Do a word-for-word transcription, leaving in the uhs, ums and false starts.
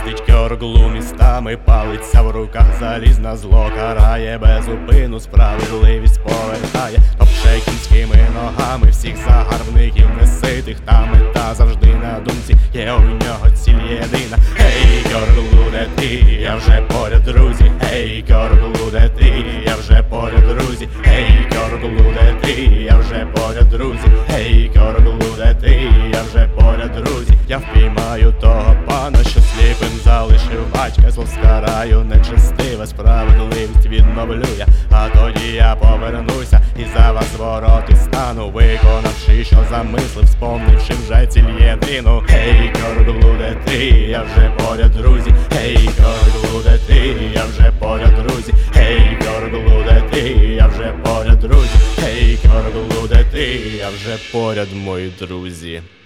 Їздить Кьорглу містами, палиться в руках залізна зло, карає без упину, справедливість повертає, топче кінськими ногами всіх загарбників неситих, та мета завжди на думці, є у нього ціль єдина. Гей, Кьорглу, де ти? Я вже поряд, друзі. Гей, Кьорглу, де ти? Я вже поряд, друзі. Гей, Кьорглу, де ти? Я вже поряд, друзі. Гей, Кьорглу, де ти? Я вже поряд, друзі. Я впіймаю того пана, що сліпим залишив батька, зло скараю нечестиве, справедливість відновлю я, а тоді я повернуся і за вас вороти стану, виконавши, що замислив, спомнивши вже ціль єдину. Гей, Кьорглу, де ти? Я вже поряд, друзі. Гей, Кьорглу, де ти? Я вже поряд, друзі. Гей, Кьорглу, де ти? Я вже поряд, друзі. Гей, Кьорглу, де ти? Я вже поряд, мої друзі.